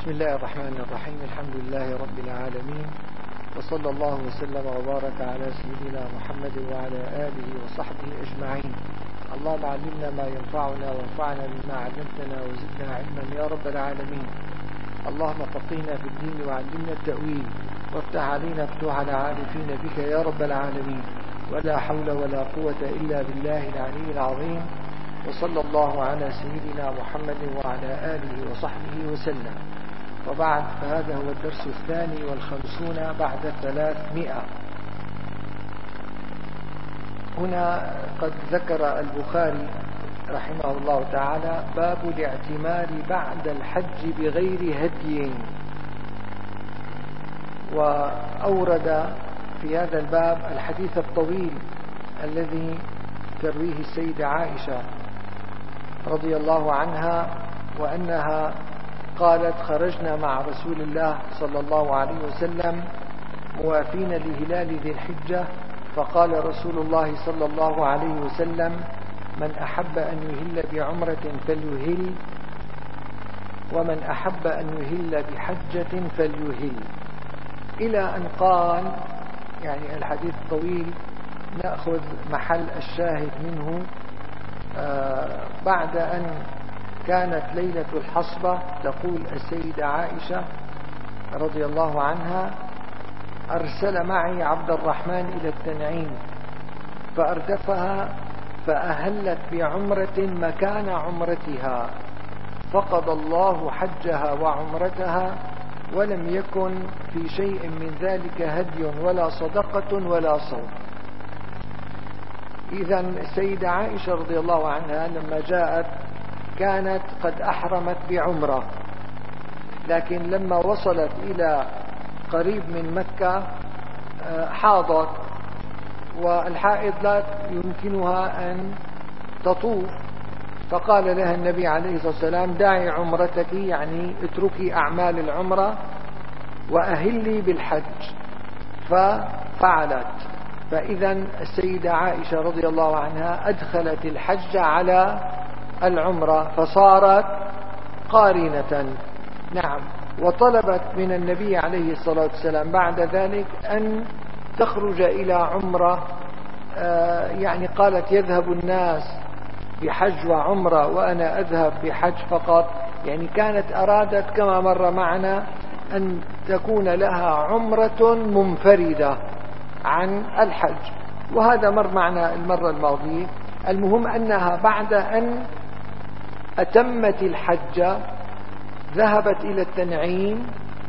بسم الله الرحمن الرحيم. الحمد لله رب العالمين، وصلى الله وسلم وبارك على سيدنا محمد وعلى آله وصحبه أجمعين. اللهم علمنا ما ينفعنا وانفعنا بما علمتنا وزدنا علما يا رب العالمين. اللهم فقهنا في الدين وعلمنا التأويل، وافتح علينا فتوح العارفين بك يا رب العالمين. ولا حول ولا قوة إلا بالله العلي العظيم. وصلى الله على سيدنا محمد وعلى آله وصحبه وسلم. وبعد، فهذا هو الدرس 52 بعد 300. هنا قد ذكر البخاري رحمه الله تعالى باب الاعتمار بعد الحج بغير هدي، وأورد في هذا الباب الحديث الطويل الذي ترويه السيدة عائشة رضي الله عنها، وأنها قالت: خرجنا مع رسول الله صلى الله عليه وسلم موافين لهلال ذي الحجة، فقال رسول الله صلى الله عليه وسلم: من أحب أن يهل بعمرة فليهل، ومن أحب أن يهل بحجة فليهل، إلى أن قال، يعني الحديث طويل، نأخذ محل الشاهد منه. بعد أن كانت ليلة الحصبة، تقول السيدة عائشة رضي الله عنها: أرسل معي عبد الرحمن إلى التنعيم فأردفها، فأهلت بعمرة مكان عمرتها، فقضى الله حجها وعمرتها، ولم يكن في شيء من ذلك هدي ولا صدقة ولا صوم. إذن السيدة عائشة رضي الله عنها لما جاءت كانت قد أحرمت بعمرة، لكن لما وصلت إلى قريب من مكة حاضت، والحائض لا يمكنها أن تطوف، فقال لها النبي عليه الصلاة والسلام: دعي عمرتك، يعني اتركي أعمال العمرة وأهلي بالحج. ففعلت. فإذا السيدة عائشة رضي الله عنها أدخلت الحج على العمرة، فصارت قارنة. نعم. وطلبت من النبي عليه الصلاة والسلام بعد ذلك أن تخرج إلى عمرة، يعني قالت: يذهب الناس بحج وعمرة وأنا أذهب بحج فقط. يعني كانت أرادت كما مر معنا أن تكون لها عمرة منفردة عن الحج، وهذا مر معنا المرة الماضية. المهم أنها بعد أن أتمت الحج ذهبت إلى التنعيم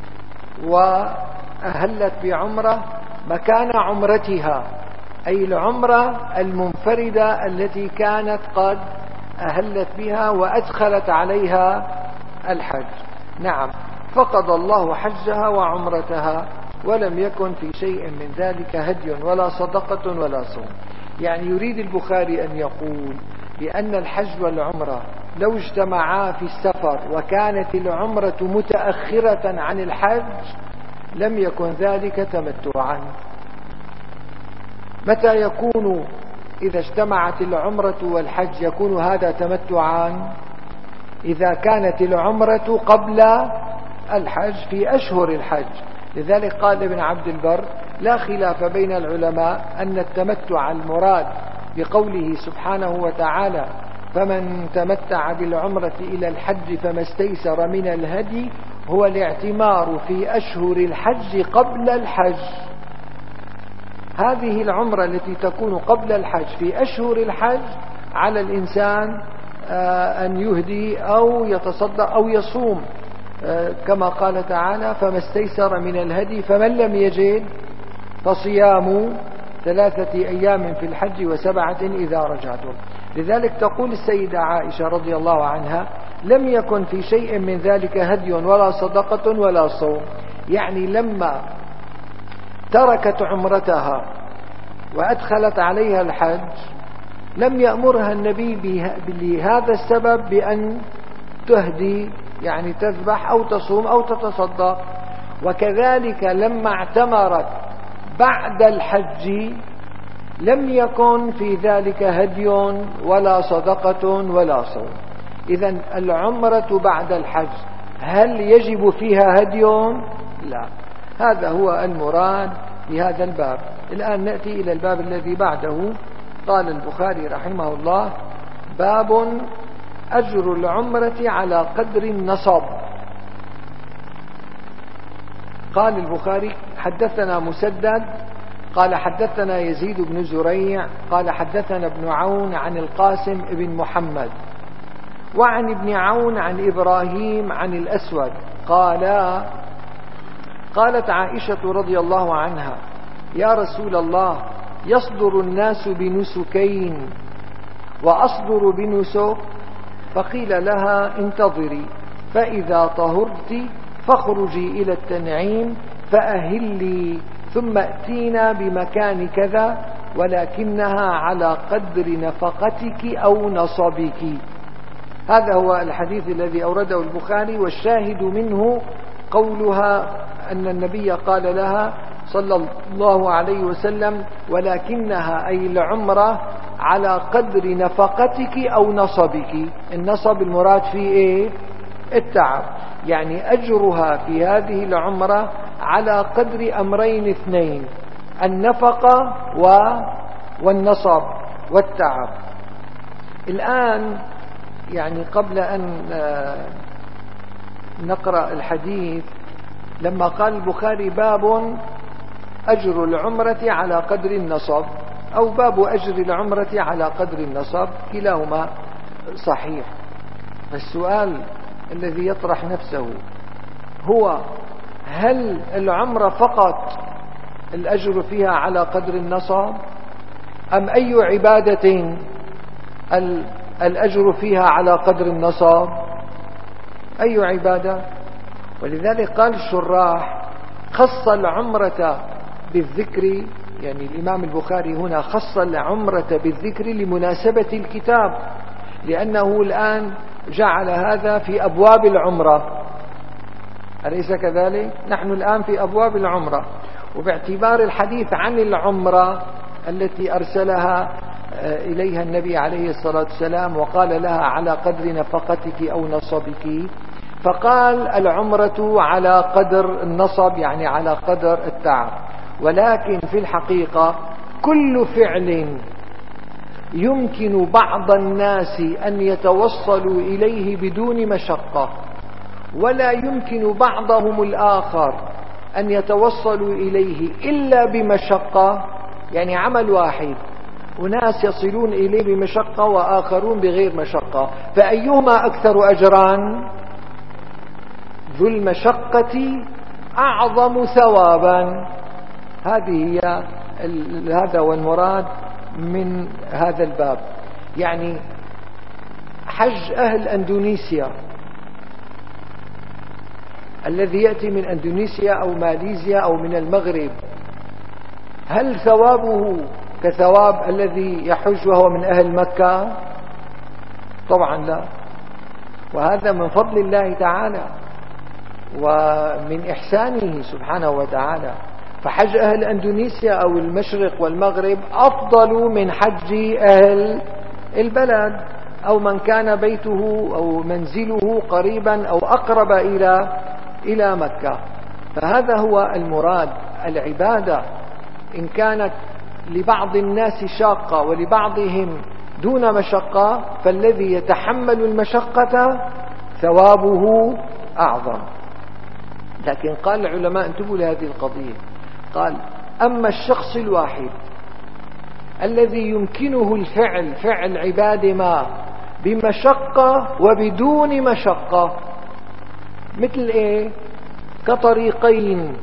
وأهلت بعمرة مكان عمرتها، أي العمرة المنفردة التي كانت قد أهلت بها وأدخلت عليها الحج. نعم. فقضى الله حجها وعمرتها، ولم يكن في شيء من ذلك هدي ولا صدقة ولا صوم. يعني يريد البخاري أن يقول بأن الحج والعمرة لو اجتمعا في السفر وكانت العمرة متأخرة عن الحج لم يكن ذلك تمتعا. متى يكون إذا اجتمعت العمرة والحج يكون هذا تمتعا؟ إذا كانت العمرة قبل الحج في أشهر الحج. لذلك قال ابن عبد البر: لا خلاف بين العلماء أن التمتع المراد بقوله سبحانه وتعالى: فمن تمتع بالعمرة إلى الحج فما استيسر من الهدي، هو الاعتمار في أشهر الحج قبل الحج. هذه العمرة التي تكون قبل الحج في أشهر الحج على الإنسان أن يهدي أو يتصدق أو يصوم، كما قال تعالى: فما استيسر من الهدي، فمن لم يجد فصيام 3 أيام في الحج و7 إذا رجعتم. لذلك تقول السيدة عائشة رضي الله عنها: لم يكن في شيء من ذلك هدي ولا صدقة ولا صوم. يعني لما تركت عمرتها وأدخلت عليها الحج لم يأمرها النبي لهذا السبب بأن تهدي، يعني تذبح أو تصوم أو تتصدق. وكذلك لما اعتمرت بعد الحج لم يكن في ذلك هدي ولا صدقة ولا صوم. إذن العمرة بعد الحج هل يجب فيها هدي؟ لا. هذا هو المراد بهذا الباب. الآن نأتي إلى الباب الذي بعده. قال البخاري رحمه الله: باب أجر العمرة على قدر النصب. قال البخاري: حدثنا مسدد قال حدثنا يزيد بن زريع قال حدثنا ابن عون عن القاسم بن محمد وعن ابن عون عن إبراهيم عن الأسود قالت عائشة رضي الله عنها: يا رسول الله، يصدر الناس بنسكين وأصدر بنسك. فقيل لها: انتظري، فإذا طهرت فاخرجي إلى التنعيم فأهلي، ثم ائتينا بمكان كذا، ولكنها على قدر نفقتك أو نصبك. هذا هو الحديث الذي أورده البخاري، والشاهد منه قولها أن النبي قال لها صلى الله عليه وسلم: ولكنها أي العمرة على قدر نفقتك أو نصبك. النصب المراد فيه إيه؟ التعب. يعني أجرها في هذه العمرة على قدر أمرين اثنين: النفقة والنصب والتعب. الآن يعني قبل أن نقرأ الحديث، لما قال البخاري: باب أجر العمرة على قدر النصب، أو باب أجر العمرة على قدر النصب، كلاهما صحيح. السؤال الذي يطرح نفسه هو: هل العمرة فقط الأجر فيها على قدر النصب، أم أي عبادة الأجر فيها على قدر النصب؟ أي عبادة؟ ولذلك قال الشراح: خص العمرة بالذكر، يعني الإمام البخاري هنا خص العمرة بالذكر لمناسبة الكتاب، لأنه الآن جعل هذا في أبواب العمرة، أليس كذلك؟ نحن الآن في أبواب العمرة، وباعتبار الحديث عن العمرة التي أرسلها إليها النبي عليه الصلاة والسلام وقال لها: على قدر نفقتك أو نصبك، فقال: العمرة على قدر النصب، يعني على قدر التعب. ولكن في الحقيقة كل فعل يمكن بعض الناس أن يتوصلوا إليه بدون مشقة، ولا يمكن بعضهم الآخر أن يتوصلوا إليه إلا بمشقة، يعني عمل واحد، وناس يصلون إليه بمشقة وآخرون بغير مشقة، فأيهما أكثر أجرا؟ ذو المشقة أعظم ثوابا. هذا هو المراد من هذا الباب. يعني حج أهل أندونيسيا الذي يأتي من أندونيسيا أو ماليزيا أو من المغرب، هل ثوابه كثواب الذي يحج وهو من أهل مكة؟ طبعا لا. وهذا من فضل الله تعالى ومن إحسانه سبحانه وتعالى. فحج أهل أندونيسيا أو المشرق والمغرب أفضل من حج أهل البلد، أو من كان بيته أو منزله قريبا أو أقرب إلى مكة. فهذا هو المراد. العبادة إن كانت لبعض الناس شاقة ولبعضهم دون مشقة، فالذي يتحمل المشقة ثوابه أعظم. لكن قال العلماء: انتبهوا لهذه القضية، قال: أما الشخص الواحد الذي يمكنه فعل عبادة ما بمشقة وبدون مشقة، مثل إيه؟ كطريقين: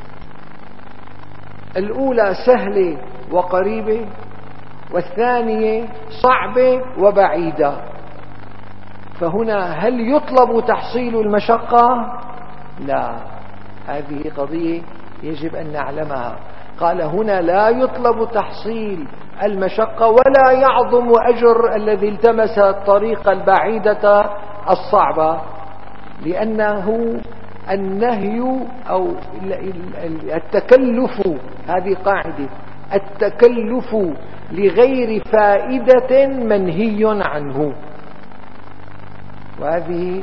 الأولى سهلة وقريبة، والثانية صعبة وبعيدة. فهنا هل يطلب تحصيل المشقة؟ لا، هذه قضية يجب أن نعلمها. قال هنا: لا يطلب تحصيل المشقة، ولا يعظم أجر الذي التمس الطريق البعيدة الصعبة، لأنه النهي أو التكلف، هذه قاعدة: التكلف لغير فائدة منهي عنه. وهذه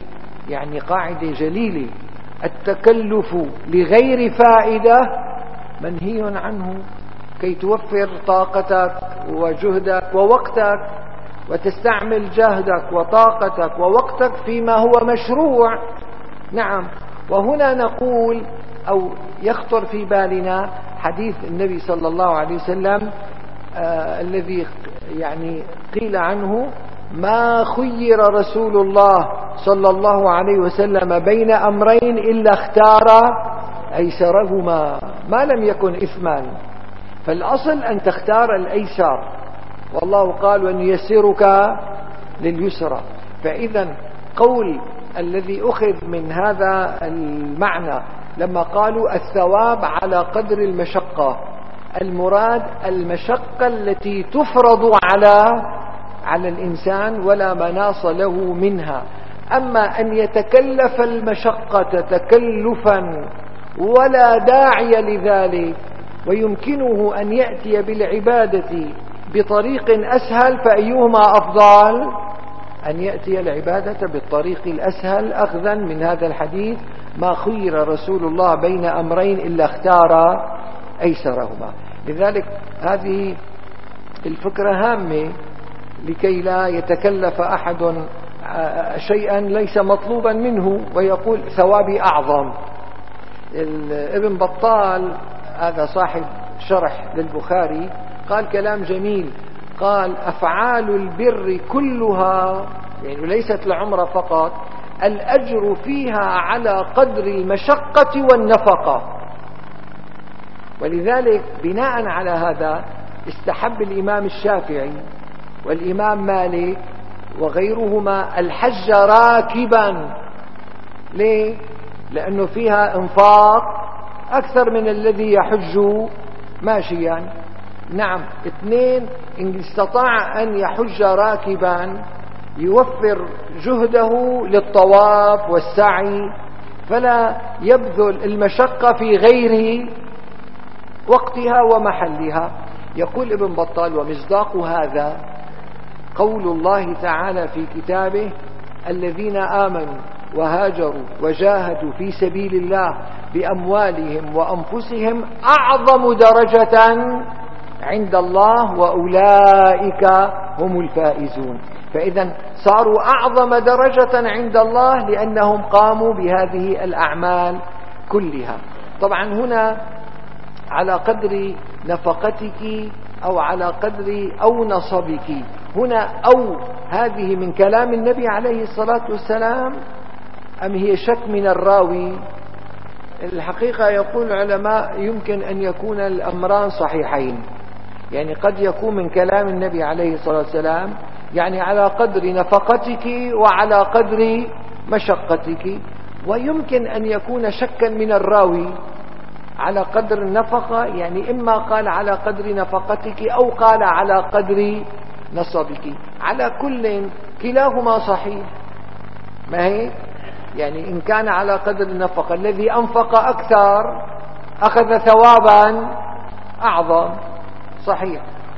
يعني قاعدة جليلة: التكلف لغير فائدة منهي عنه، كي توفر طاقتك وجهدك ووقتك، وتستعمل جهدك وطاقتك ووقتك فيما هو مشروع. نعم. وهنا نقول أو يخطر في بالنا حديث النبي صلى الله عليه وسلم الذي يعني قيل عنه: ما خير رسول الله صلى الله عليه وسلم بين أمرين إلا اختار أيسرهما ما لم يكن إثما. فالأصل أن تختار الأيسر، والله قال: وأن يسرك لليسرى. فإذا قول الذي أخذ من هذا المعنى لما قالوا الثواب على قدر المشقة، المراد المشقة التي تفرض على الإنسان ولا مناص له منها. أما أن يتكلف المشقة تكلفا ولا داعي لذلك ويمكنه أن يأتي بالعبادة بطريق أسهل، فأيهما أفضل؟ أن يأتي العبادة بالطريق الأسهل أخذا من هذا الحديث: ما خير رسول الله بين أمرين إلا اختار أيسرهما. لذلك هذه الفكرة هامة لكي لا يتكلف أحد شيئا ليس مطلوبا منه ويقول ثوابي أعظم. ابن بطال هذا صاحب شرح للبخاري قال كلام جميل، قال: أفعال البر كلها، يعني ليست العمرة فقط، الأجر فيها على قدر المشقة والنفقة. ولذلك بناء على هذا استحب الإمام الشافعي والإمام مالك وغيرهما الحج راكبا. ليه؟ لأنه فيها انفاق أكثر من الذي يحج ماشيا. نعم. اثنين، إن استطاع أن يحج راكبا يوفر جهده للطواف والسعي، فلا يبذل المشقة في غير وقتها ومحلها. يقول ابن بطال: ومصداق هذا قول الله تعالى في كتابه: الذين آمنوا وهاجروا وجاهدوا في سبيل الله بأموالهم وأنفسهم أعظم درجة عند الله وأولئك هم الفائزون. فإذا صاروا أعظم درجة عند الله لأنهم قاموا بهذه الأعمال كلها. طبعا هنا على قدر نفقتك أو على قدر أو نصبك، هنا أو هذه من كلام النبي عليه الصلاة والسلام أم هي شك من الراوي؟ الحقيقة يقول العلماء يمكن أن يكون الأمران صحيحين، يعني قد يكون من كلام النبي عليه الصلاة والسلام يعني على قدر نفقتك وعلى قدر مشقتك، ويمكن أن يكون شكا من الراوي على قدر النفقة، يعني إما قال على قدر نفقتك أو قال على قدر نصبك. على كل كلاهما صحيح، ما هي؟ يعني إن كان على قدر النفقة الذي أنفق أكثر أخذ ثوابا أعظم، صحيح.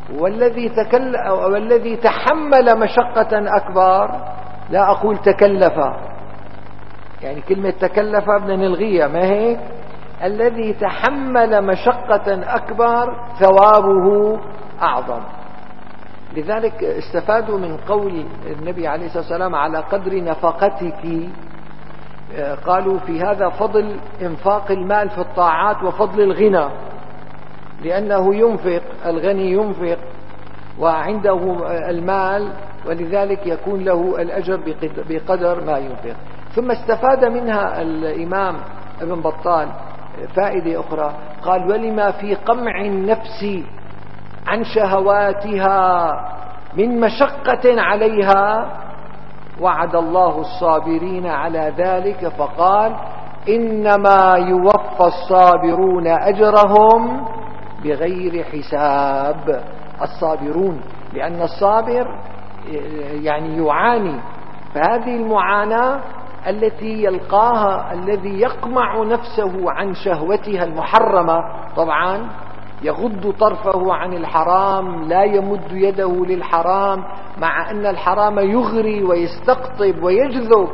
والذي تحمل مشقة أكبر، لا أقول تكلف، يعني كلمة تكلف بدنا نلغيها، ما هيك؟ الذي تحمل مشقة أكبر ثوابه أعظم. لذلك استفادوا من قول النبي عليه الصلاة والسلام على قدر نفقتك، قالوا في هذا فضل إنفاق المال في الطاعات وفضل الغنى، لأنه ينفق، الغني ينفق وعنده المال، ولذلك يكون له الأجر بقدر ما ينفق. ثم استفاد منها الإمام ابن بطال فائدة أخرى، قال: ولما في قمع النفس عن شهواتها من مشقة عليها وعد الله الصابرين على ذلك، فقال: إنما يوفى الصابرون أجرهم بغير حساب. الصابرون، لأن الصابر يعني يعاني، فهذه المعاناة التي يلقاها الذي يقمع نفسه عن شهوتها المحرمة، طبعا يغض طرفه عن الحرام، لا يمد يده للحرام، مع أن الحرام يغري ويستقطب ويجذب،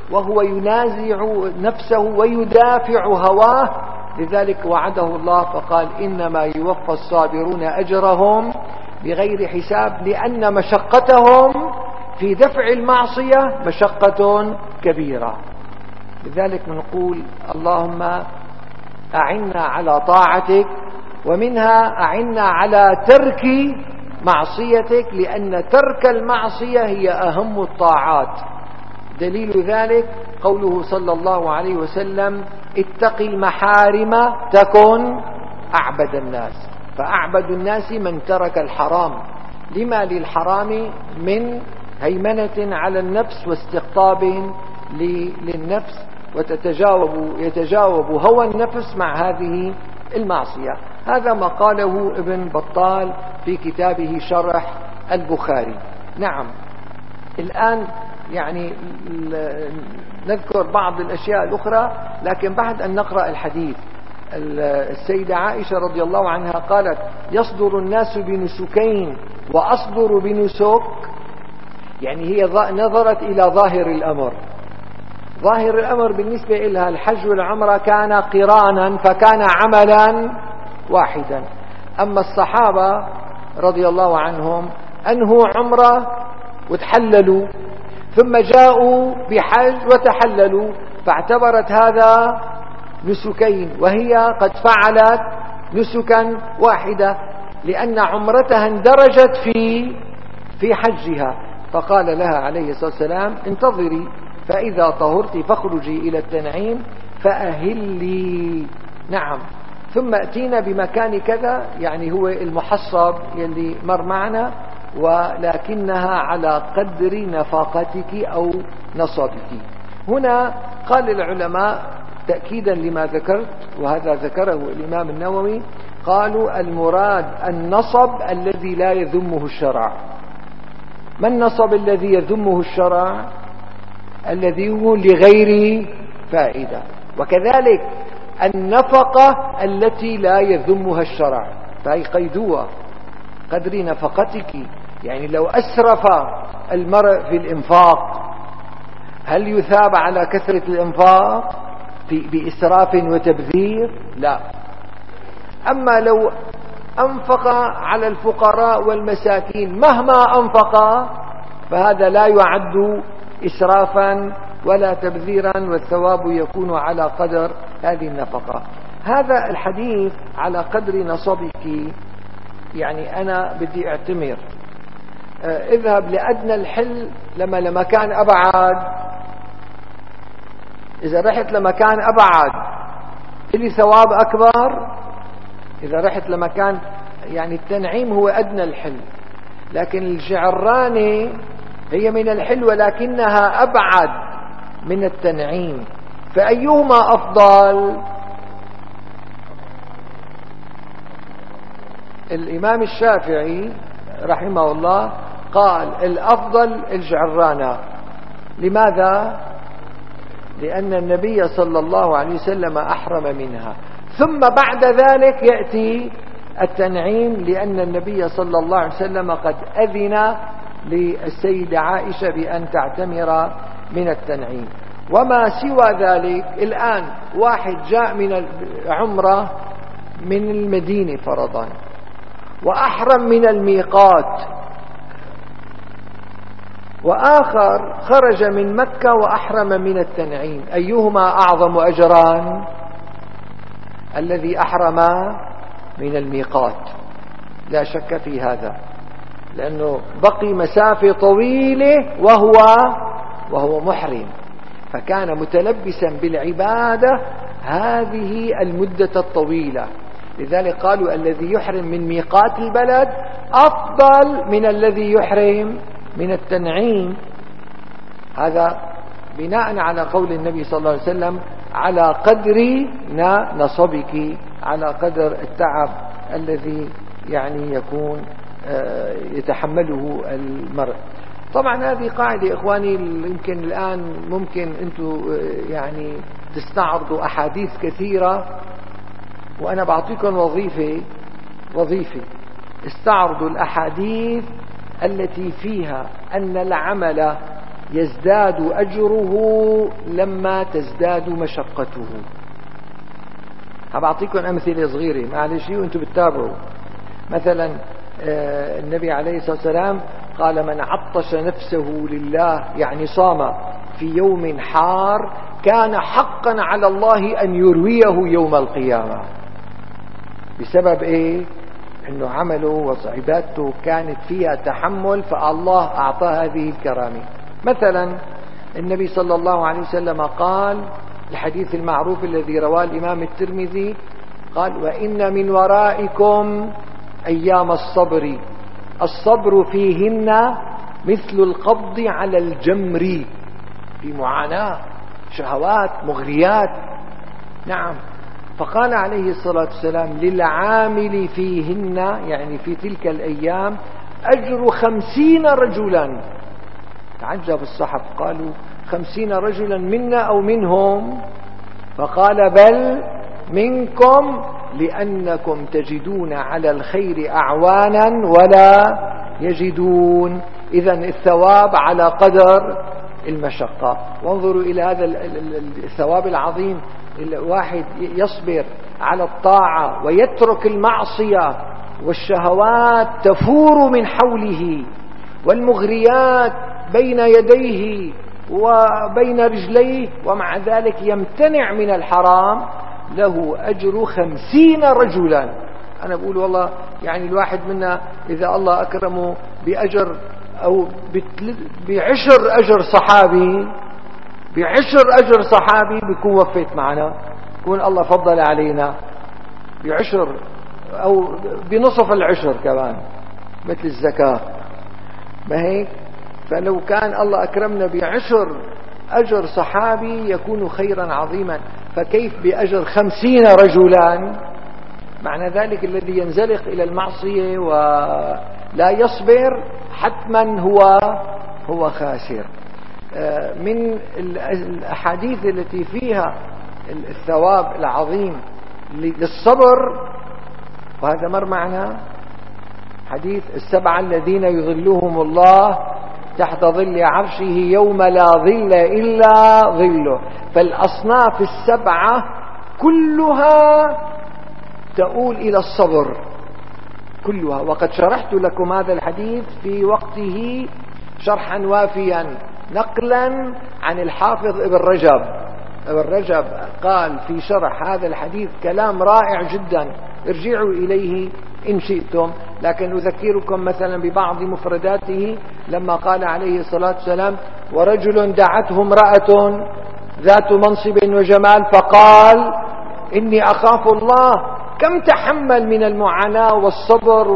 وهو ينازع نفسه ويدافع هواه. لذلك وعده الله فقال إنما يوفى الصابرون أجرهم بغير حساب، لأن مشقتهم في دفع المعصية مشقة كبيرة. لذلك نقول اللهم أعنا على طاعتك، ومنها أعنا على ترك معصيتك، لأن ترك المعصية هي أهم الطاعات. دليل ذلك قوله صلى الله عليه وسلم اتق المحارم تكن أعبد الناس، فأعبد الناس من ترك الحرام، لما للحرام من هيمنة على النفس واستقطاب للنفس، يتجاوب هوى النفس مع هذه المعصية. هذا ما قاله ابن بطال في كتابه شرح البخاري. نعم، الآن يعني نذكر بعض الأشياء الأخرى، لكن بعد أن نقرأ الحديث. السيدة عائشة رضي الله عنها قالت يصدر الناس بنسكين وأصدر بنسك، يعني هي نظرت إلى ظاهر الأمر. ظاهر الأمر بالنسبة إلها الحج والعمرة كان قرانا، فكان عملا واحدا. أما الصحابة رضي الله عنهم أنهوا عمرة وتحللوا، ثم جاءوا بحج وتحللوا، فاعتبرت هذا نسكين، وهي قد فعلت نسكا واحدة، لأن عمرتها اندرجت في حجها. فقال لها عليه الصلاة والسلام انتظري، فإذا طهرت فاخرجي إلى التنعيم فأهلي. نعم، ثم أتينا بمكان كذا، يعني هو المحصب يلي مر معنا، ولكنها على قدر نفقتك أو نصبك. هنا قال العلماء تأكيدا لما ذكرت، وهذا ذكره الإمام النووي، قالوا المراد النصب الذي لا يذمه الشرع. ما النصب الذي يذمه الشرع؟ الذي هو لغير فائدة. وكذلك النفقة التي لا يذمها الشرع، فهي قيدوها قدر نفقتك. يعني لو أسرف المرء في الإنفاق هل يثاب على كثرة الإنفاق بإسراف وتبذير؟ لا. أما لو أنفق على الفقراء والمساكين مهما أنفق فهذا لا يعد إسرافا ولا تبذيرا، والثواب يكون على قدر هذه النفقة. هذا الحديث على قدر نصبك، يعني أنا بدي أعتمر اذهب لأدنى الحل لمكان أبعد. إذا رحت لمكان أبعد لي ثواب أكبر. إذا رحت لمكان، يعني التنعيم هو أدنى الحل، لكن الجعرانة هي من الحل ولكنها أبعد من التنعيم، فأيهما أفضل؟ الإمام الشافعي رحمه الله قال الأفضل الجعرانة. لماذا؟ لأن النبي صلى الله عليه وسلم أحرم منها، ثم بعد ذلك يأتي التنعيم، لأن النبي صلى الله عليه وسلم قد أذن للسيدة عائشة بأن تعتمر من التنعيم. وما سوى ذلك، الآن واحد جاء من العمرة من المدينة فرضا وأحرم من الميقات، وآخر خرج من مكة وأحرم من التنعيم، أيهما أعظم أجران؟ الذي أحرم من الميقات، لا شك في هذا، لأنه بقي مسافة طويلة وهو محرم، فكان متلبسا بالعبادة هذه المدة الطويلة. لذلك قالوا الذي يحرم من ميقات البلد أفضل من الذي يحرم من التنعيم. هذا بناء على قول النبي صلى الله عليه وسلم على قدر نصبك، على قدر التعب الذي يعني يكون يتحمله المرء. طبعا هذه قاعدة إخواني، يمكن الآن ممكن أنتم يعني تستعرضوا أحاديث كثيرة، وأنا بعطيكم وظيفة استعرضوا الأحاديث التي فيها أن العمل يزداد أجره لما تزداد مشقته. هبعطيكم أمثلة صغيرة معلش وانتم بتتابعوا. مثلا النبي عليه الصلاة والسلام قال: من عطش نفسه لله، يعني صام في يوم حار، كان حقا على الله أن يرويه يوم القيامة. بسبب ايه؟ انه عمله وعبادته كانت فيها تحمل، فالله اعطاه هذه الكرامة. مثلا النبي صلى الله عليه وسلم قال الحديث المعروف الذي رواه الإمام الترمذي، قال: وإن من ورائكم أيام الصبر، الصبر فيهن مثل القبض على الجمر. في معاناة، شهوات، مغريات. نعم. فقال عليه الصلاة والسلام: للعامل فيهن، يعني في تلك الأيام، أجر 50 رجلا. تعجب الصحابة، قالوا: 50 رجلا منا أو منهم؟ فقال: بل منكم، لأنكم تجدون على الخير أعوانا ولا يجدون. إذن الثواب على قدر المشقة. وانظروا إلى هذا الثواب العظيم. الواحد يصبر على الطاعة ويترك المعصية، والشهوات تفور من حوله، والمغريات بين يديه وبين رجليه، ومع ذلك يمتنع من الحرام، له أجر 50 رجلا. أنا بقول والله يعني الواحد منا إذا الله أكرمه بأجر أو بعشر أجر صحابي، بيكون وفيت معنا، يكون الله فضل علينا بعشر أو بنصف العشر كمان، مثل الزكاة، ما هيك؟ فلو كان الله أكرمنا بعشر أجر صحابي يكون خيرا عظيما، فكيف بأجر 50 رجلا؟ معنى ذلك الذي ينزلق إلى المعصية ولا يصبر حتما هو خاسر. من الأحاديث التي فيها الثواب العظيم للصبر، وهذا مر معنا حديث 7 الذين يظلهم الله تحت ظل عرشه يوم لا ظل إلا ظله. فالأصناف 7 كلها تؤول إلى الصبر كلها. وقد شرحت لكم هذا الحديث في وقته شرحا وافيا، نقلا عن الحافظ ابن رجب قال في شرح هذا الحديث كلام رائع جدا، ارجعوا إليه إن شئتم. لكن أذكركم مثلا ببعض مفرداته، لما قال عليه الصلاة والسلام: ورجل دعته امرأة ذات منصب وجمال فقال: إني أخاف الله. كم تحمل من المعاناة والصبر،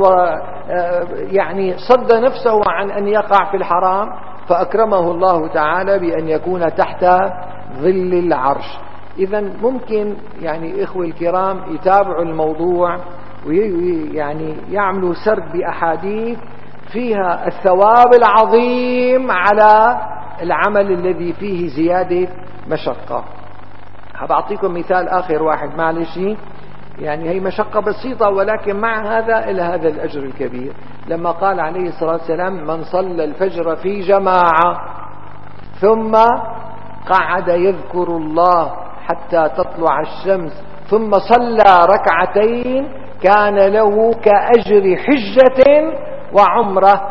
ويعني صد نفسه عن أن يقع في الحرام، فأكرمه الله تعالى بأن يكون تحت ظل العرش. إذن ممكن يعني إخوة الكرام يتابعوا الموضوع ويعني يعملوا سرد بأحاديث فيها الثواب العظيم على العمل الذي فيه زيادة مشقة. هبعطيكم مثال آخر واحد معلش، يعني هي مشقة بسيطة ولكن مع هذا إلى هذا الأجر الكبير. لما قال عليه الصلاة والسلام: من صلى الفجر في جماعة ثم قعد يذكر الله حتى تطلع الشمس ثم صلى ركعتين كان له كأجر حجة وعمرة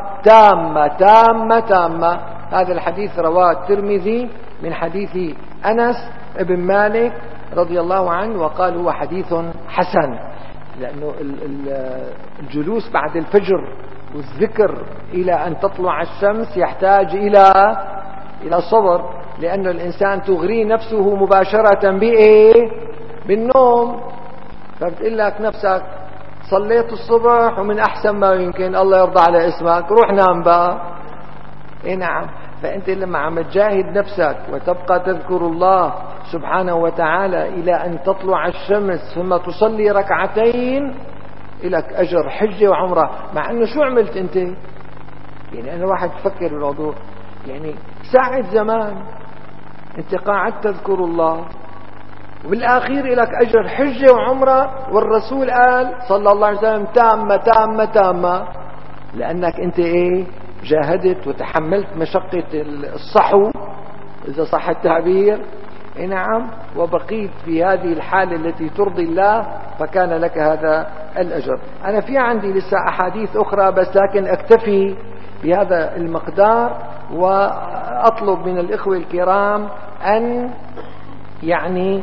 تامة. هذا الحديث رواه الترمذي من حديث أنس بن مالك رضي الله عنه، وقال هو حديث حسن. لأنه الجلوس بعد الفجر والذكر إلى أن تطلع الشمس يحتاج إلى صبر، لأن الإنسان تغري نفسه مباشرة بإيه؟ بالنوم. فبتقول لك نفسك صليت الصبح ومن أحسن ما يمكن، الله يرضى على اسمك، روح نام بقى. إيه نعم. فأنت لما عم تجاهد نفسك وتبقى تذكر الله سبحانه وتعالى إلى أن تطلع الشمس ثم تصلي ركعتين، لك أجر حجة وعمرة. مع أنه شو عملت أنت؟ يعني أنا واحد تفكر بالموضوع، يعني ساعة زمان أنت قاعد تذكر الله وبالآخير لك أجر حجة وعمرة، والرسول قال صلى الله عليه وسلم: تامة، لأنك أنت إيه؟ جاهدت وتحملت مشقة الصحو إذا صح التعبير، نعم، وبقيت في هذه الحالة التي ترضي الله، فكان لك هذا الأجر. أنا في عندي لسه أحاديث أخرى، بس لكن أكتفي بهذا المقدار، وأطلب من الإخوة الكرام أن يعني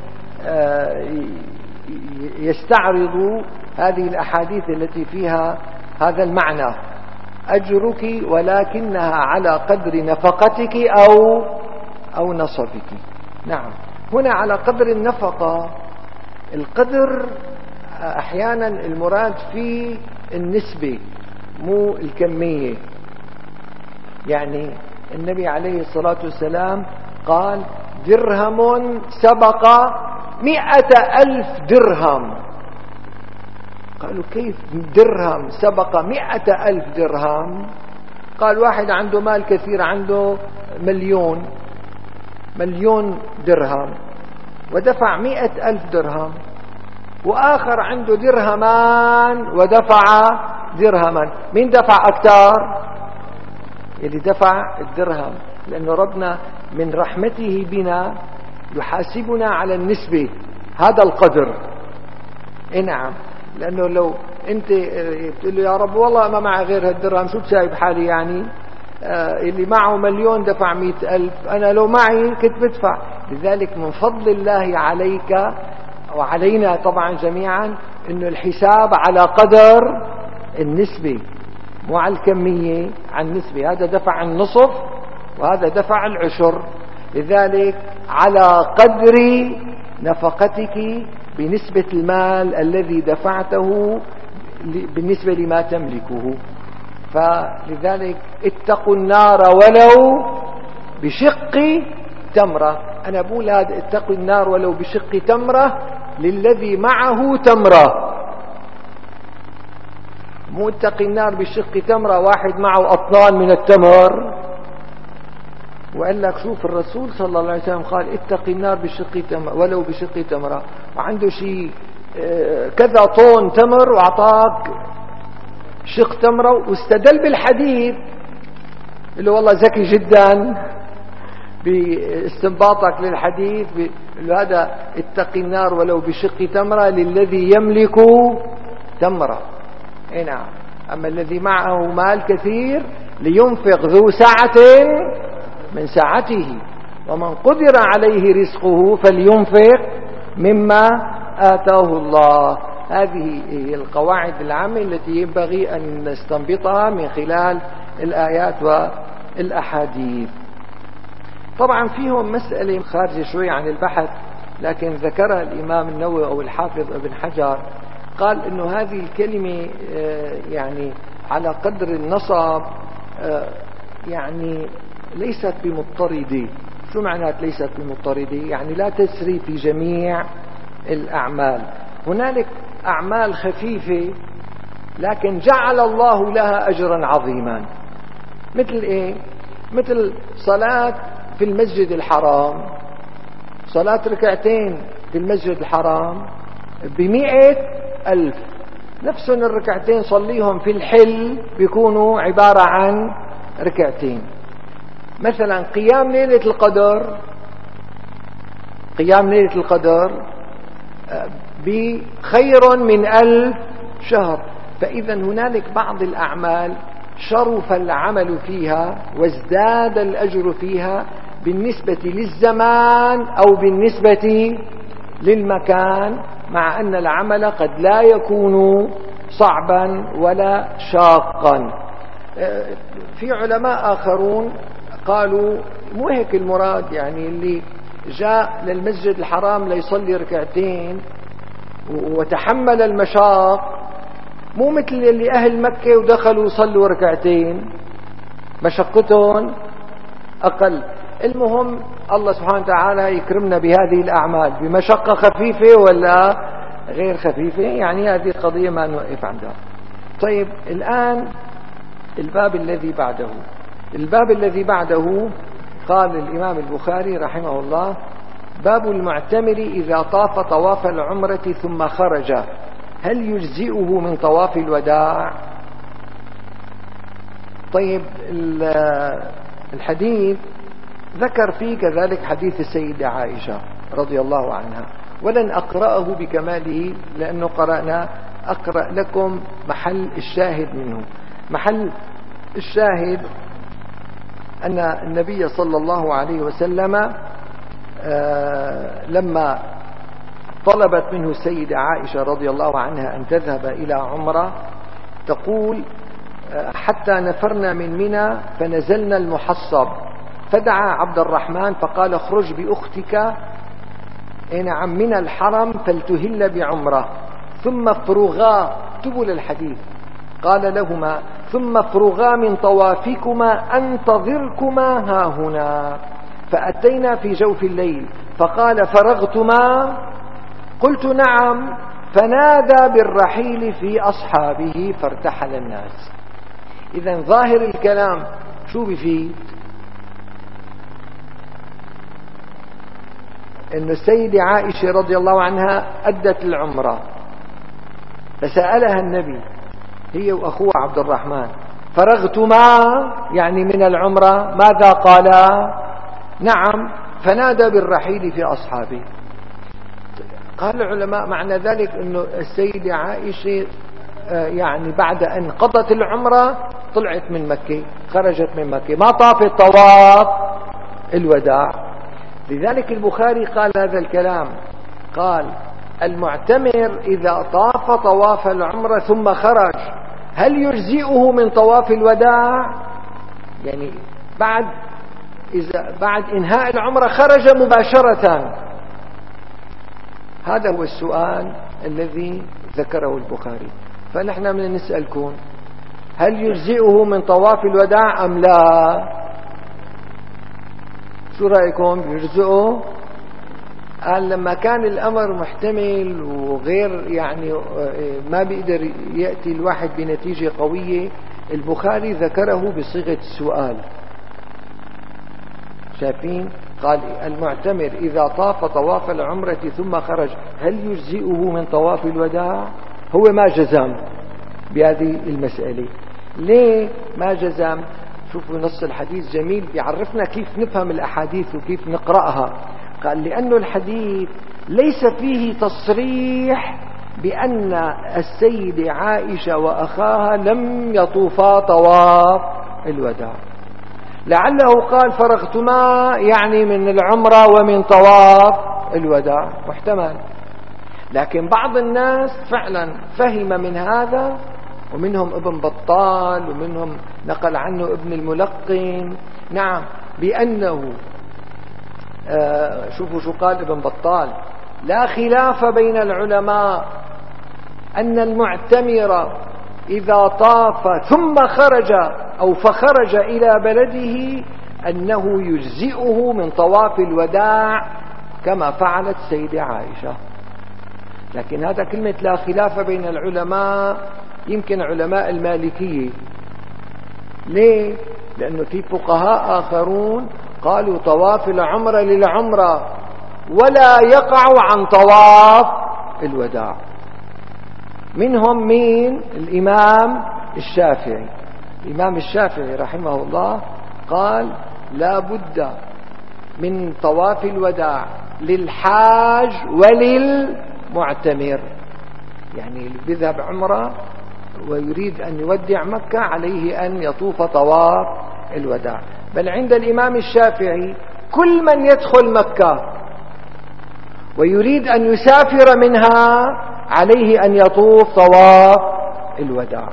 يستعرضوا هذه الأحاديث التي فيها هذا المعنى: أجرك ولكنها على قدر نفقتك أو نصبك. نعم، هنا على قدر النفقة. القدر أحيانا المراد في النسبة مو الكمية. يعني النبي عليه الصلاة والسلام قال: درهم سبق 100,000 درهم. قالوا: كيف درهم سبق 100,000 درهم؟ قال: واحد عنده مال كثير، عنده مليون درهم ودفع 100,000 درهم، وآخر عنده درهمان ودفع درهما. مين دفع أكثر؟ اللي دفع الدرهم، لأنه ربنا من رحمته بنا يحاسبنا على النسبة، هذا القدر. نعم، لأنه لو أنت تقول له: يا رب والله ما معي غير هالدرهم، شو بساوي بحالي يعني؟ اللي معه مليون دفع 100,000، أنا لو معي كنت بدفع. لذلك من فضل الله عليك وعلينا طبعا جميعا إنه الحساب على قدر النسبة، مو على الكمية، عن النسبة. هذا دفع النصف وهذا دفع العشر. لذلك على قدر نفقتك بنسبة المال الذي دفعته بالنسبة لما تملكه. فلذلك اتقوا النار ولو بشق تمرة. أنا أقول هذا: اتقوا النار ولو بشق تمرة للذي معه تمرة، مو اتقي النار بشق تمرة واحد معه أطنان من التمر. وقال لك: شوف الرسول صلى الله عليه وسلم قال: اتقي النار بشق تمرة ولو بشق تمرة، وعنده شيء كذا طن تمر وأعطاك شق تمرة، واستدل بالحديث اللي والله ذكي جدا باستنباطك للحديث، هذا اتقي النار ولو بشق تمرة للذي يملك تمرة. نعم. أما الذي معه مال كثير لينفق ذو سعة من سعته، ومن قدر عليه رزقه فلينفق مما آتاه الله. هذه هي القواعد العامة التي ينبغي أن نستنبطها من خلال الآيات والأحاديث. طبعا فيهم مسألة خارجة شوي عن البحث، لكن ذكرها الإمام النووي أو الحافظ ابن حجر، قال إنه هذه الكلمة يعني على قدر النصب يعني ليست بمضطردة. شو معنات ليست بمضطردة؟ يعني لا تسري في جميع الأعمال. هنالك أعمال خفيفة لكن جعل الله لها أجرا عظيما. مثل إيه؟ مثل صلاة في المسجد الحرام، صلاة ركعتين في المسجد الحرام ب100,000. نفسهم الركعتين صليهم في الحل بيكونوا عبارة عن ركعتين. مثلا قيام ليلة القدر، قيام ليلة القدر بخير من 1000 شهر. فإذا هنالك بعض الأعمال شرف العمل فيها وازداد الأجر فيها بالنسبة للزمان أو بالنسبة للمكان، مع أن العمل قد لا يكون صعبا ولا شاقا. في علماء آخرون قالوا مو هيك المراد، يعني اللي جاء للمسجد الحرام ليصلي ركعتين وتحمل المشاق مو مثل اللي أهل مكة ودخلوا يصلوا ركعتين، مشقتهم أقل. المهم الله سبحانه وتعالى يكرمنا بهذه الأعمال بمشقة خفيفة ولا غير خفيفة، يعني هذه قضية ما نوقف عندها. طيب الآن الباب الذي بعده قال الإمام البخاري رحمه الله: باب المعتمر إذا طاف طواف العمرة ثم خرج هل يجزئه من طواف الوداع؟ طيب الحديث ذكر فيه كذلك حديث السيدة عائشة رضي الله عنها، ولن أقرأه بكماله لأنه قرأنا، أقرأ لكم محل الشاهد منه. محل الشاهد أن النبي صلى الله عليه وسلم لما طلبت منه السيدة عائشة رضي الله عنها أن تذهب إلى عمرة، تقول: حتى نفرنا من منى فنزلنا المحصب، فدعا عبد الرحمن فقال: اخرج بأختك نعم من الحرم فلتهل بعمرة، ثم افرغا، اكتبوا للحديث، قال لهما: ثم افرغا من طوافكما أنتظركما هاهنا. فأتينا في جوف الليل فقال: فرغتما؟ قلت: نعم. فنادى بالرحيل في أصحابه فارتحل الناس. إذن ظاهر الكلام شو بفيد؟ أن السيدة عائشة رضي الله عنها أدت العمرة، فسألها النبي هي وأخوها عبد الرحمن: فرغتما يعني من العمرة؟ ماذا قالا؟ نعم. فنادى بالرحيل في أصحابه. قال العلماء معنى ذلك أنه السيدة عائشة يعني بعد أن قضت العمرة طلعت من مكة، خرجت من مكة، ما طافت طواف الوداع. لذلك البخاري قال هذا الكلام، قال: المعتمر إذا طاف طواف العمرة ثم خرج هل يجزئه من طواف الوداع؟ يعني بعد إنهاء العمرة خرج مباشرة. هذا هو السؤال الذي ذكره البخاري. فنحن من نسألكم: هل يجزئه من طواف الوداع أم لا؟ شو رأيكم؟ يجزئه؟ قال لما كان الأمر محتمل وغير يعني ما بيقدر يأتي الواحد بنتيجة قوية، البخاري ذكره بصيغة السؤال. شايفين؟ قال: المعتمر إذا طاف طواف العمرة ثم خرج هل يجزئه من طواف الوداع؟ هو ما جزم بهذه المسألة. ليه ما جزم؟ شوفوا نص الحديث جميل بيعرفنا كيف نفهم الأحاديث وكيف نقرأها. قال: لأن الحديث ليس فيه تصريح بأن السيدة عائشة وأخاها لم يطوفا طواف الوداع. لعله قال: فرغتما يعني من العمرة ومن طواف الوداع، محتمل. لكن بعض الناس فعلا فهم من هذا، ومنهم ابن بطال، ومنهم نقل عنه ابن الملقن، نعم، بأنه شوفوا شو قال ابن بطال: لا خلاف بين العلماء أن المعتمر إذا طاف ثم خرج أو فخرج إلى بلده أنه يجزئه من طواف الوداع كما فعلت السيدة عائشة. لكن هذا كلمة لا خلاف بين العلماء يمكن علماء المالكية. ليه؟ لأنه في فقهاء آخرون قالوا طواف العمرة للعمرة ولا يقع عن طواف الوداع. منهم مين؟ الإمام الشافعي. الإمام الشافعي رحمه الله قال: لا بد من طواف الوداع للحاج وللمعتمر. يعني اللي بيذهب عمره ويريد أن يودع مكة عليه أن يطوف طواف الوداع. بل عند الإمام الشافعي كل من يدخل مكة ويريد أن يسافر منها عليه أن يطوف طواف الوداع.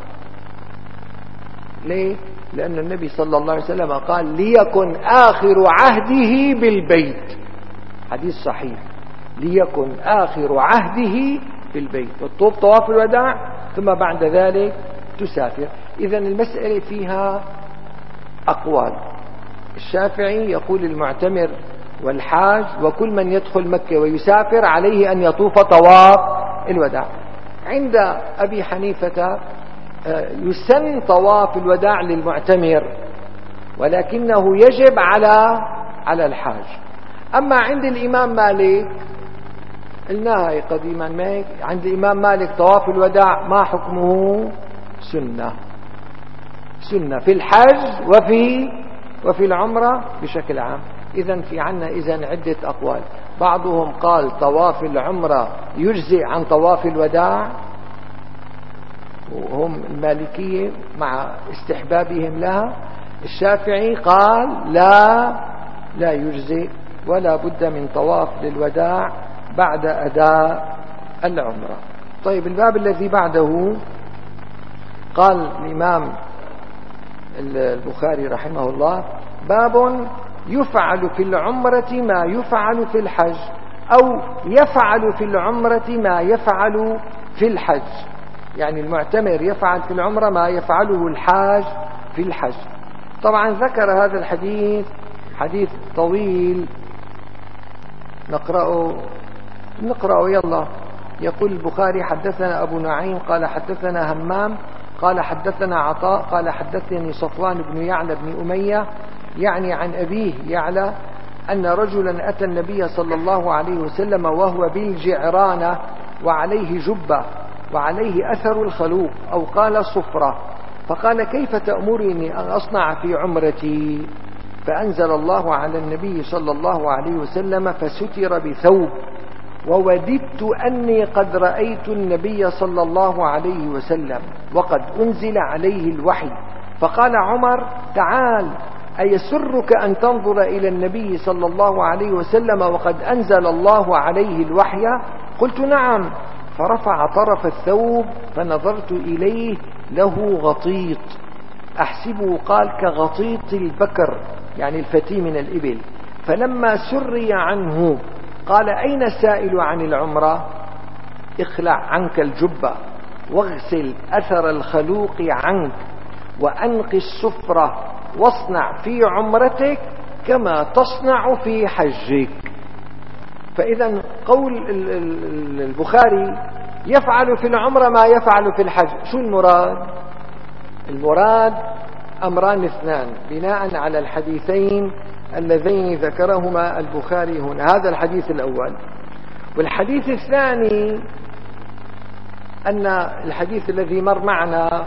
ليه؟ لأن النبي صلى الله عليه وسلم قال: ليكن آخر عهده بالبيت. حديث صحيح: ليكن آخر عهده بالبيت، وتطوف طواف الوداع ثم بعد ذلك تسافر. إذن المسألة فيها أقوال. الشافعي يقول المعتمر والحاج وكل من يدخل مكة ويسافر عليه أن يطوف طواف الوداع. عند أبي حنيفة يسن طواف الوداع للمعتمر ولكنه يجب على الحاج. أما عند الإمام مالك، قلناها قديما، عند الإمام مالك طواف الوداع ما حكمه؟ سنة. سنة في الحج وفي العمرة بشكل عام. إذن في عنا عدة أقوال. بعضهم قال طواف العمرة يجزئ عن طواف الوداع، وهم المالكية مع استحبابهم لها. الشافعي قال لا يجزئ ولا بد من طواف للوداع بعد أداء العمرة. طيب الباب الذي بعده قال الإمام البخاري رحمه الله: باب يفعل في العمرة ما يفعل في الحج، أو يفعل في العمرة ما يفعل في الحج. يعني المعتمر يفعل في العمرة ما يفعله الحاج في الحج. طبعا ذكر هذا الحديث، حديث طويل نقرأه يلا. يقول البخاري: حدثنا أبو نعيم قال حدثنا همام قال حدثنا عطاء قال حدثني صفوان بن يعلى بن أمية، يعني عن أبيه يعلى، أن رجلا أتى النبي صلى الله عليه وسلم وهو بالجعرانة وعليه جبة وعليه أثر الخلوق أو قال صفرة، فقال: كيف تأمرني أن أصنع في عمرتي؟ فأنزل الله على النبي صلى الله عليه وسلم فستر بثوب، ووددت أني قد رأيت النبي صلى الله عليه وسلم وقد أنزل عليه الوحي. فقال عمر: تعال، أيسرك أن تنظر إلى النبي صلى الله عليه وسلم وقد أنزل الله عليه الوحي؟ قلت: نعم. فرفع طرف الثوب فنظرت إليه له غطيط، أحسبه قال كغطيط البكر، يعني الفتي من الإبل. فلما سري عنه قال: أين السائل عن العمرة؟ اخلع عنك الجبة واغسل أثر الخلوق عنك وأنقي السفرة واصنع في عمرتك كما تصنع في حجك. فإذا قول البخاري يفعل في العمرة ما يفعل في الحج، شو المراد؟ المراد أمران اثنان بناء على الحديثين اللذين ذكرهما البخاري هنا. هذا الحديث الأول. والحديث الثاني أن الحديث الذي مر معنا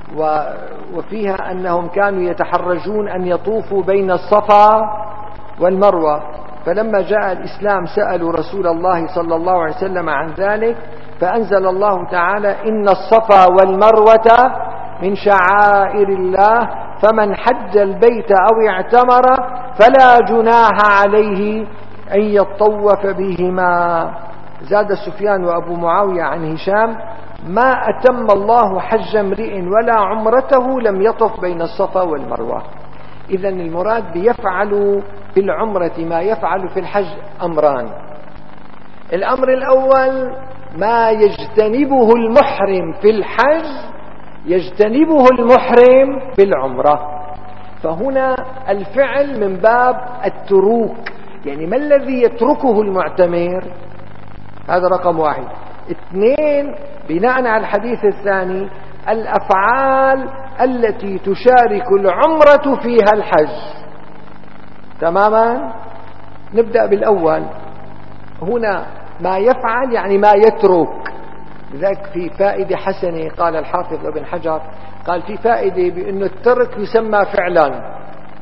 وفيها أنهم كانوا يتحرجون أن يطوفوا بين الصفا والمروة، فلما جاء الإسلام سألوا رسول الله صلى الله عليه وسلم عن ذلك، فأنزل الله تعالى: إن الصفا والمروة من شعائر الله فمن حج البيت أو اعتمر فلا جناح عليه أن يطوف بهما. زاد سفيان وأبو معاوية عن هشام: ما أتم الله حج امرئ ولا عمرته لم يطف بين الصفا والمروة. إذن المراد بيفعل في العمرة ما يفعل في الحج أمران. الأمر الأول ما يجتنبه المحرم في الحج يجتنبه المحرم في العمرة. فهنا الفعل من باب التروك، يعني ما الذي يتركه المعتمر؟ هذا رقم واحد. اثنين، بناء على الحديث الثاني، الأفعال التي تشارك العمرة فيها الحج. تماما. نبدأ بالأول. هنا ما يفعل يعني ما يترك. لذلك في فائدة حسنة قال الحافظ ابن حجر، قال في فائدة بأن الترك يسمى فعلا.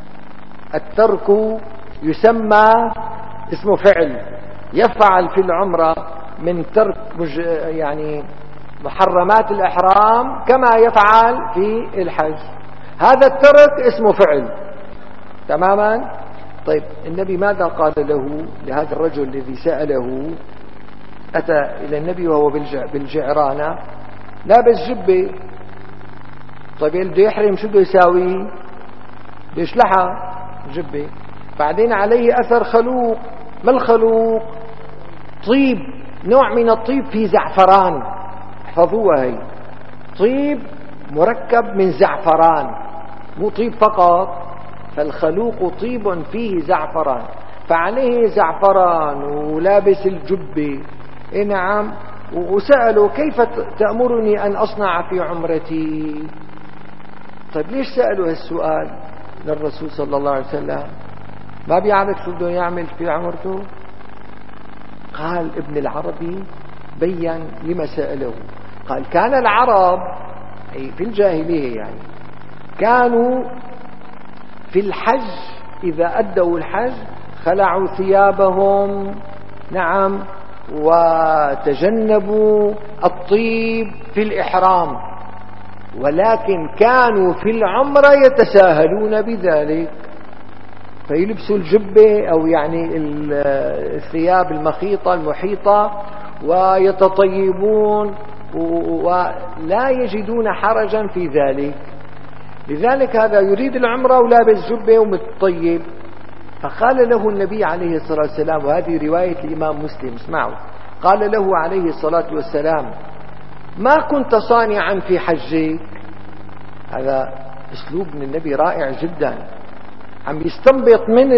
الترك يسمى اسمه فعل. يفعل في العمرة من ترك يعني محرمات الإحرام كما يفعل في الحج. هذا الترك اسمه فعل. تماما. طيب النبي ماذا قال له لهذا الرجل الذي سأله؟ أتى إلى النبي وهو بالجعرانة لابس جبة. طيب بده يحرم، شو بده يساوي؟ بده يشلحها جبة. بعدين عليه أثر خلوق. ما الخلوق؟ طيب، نوع من الطيب فيه زعفران. احفظوها هي. طيب مركب من زعفران، مو طيب فقط. فالخلوق طيب فيه زعفران، فعليه زعفران ولابس الجبة. نعم. وسألوا: كيف تأمرني أن أصنع في عمرتي؟ طيب ليش سألوا هالسؤال للرسول صلى الله عليه وسلم؟ ما بيعرف شو بده يعمل في عمرته؟ قال ابن العربي بيّن لما سأله. قال: كان العرب أي في الجاهلية يعني كانوا في الحج إذا أدوا الحج خلعوا ثيابهم، نعم، وتجنبوا الطيب في الإحرام، ولكن كانوا في العمرة يتساهلون بذلك، فيلبسوا الجبة أو يعني الثياب المخيطة المحيطة ويتطيبون ولا يجدون حرجا في ذلك. لذلك هذا يريد العمرة ولابس جبة ومتطيب، فقال له النبي عليه الصلاة والسلام، وهذه رواية الإمام مسلم، اسمعوا، قال له عليه الصلاة والسلام: ما كنت صانعا في حجك. هذا أسلوب من النبي رائع جدا، عم يستنبط من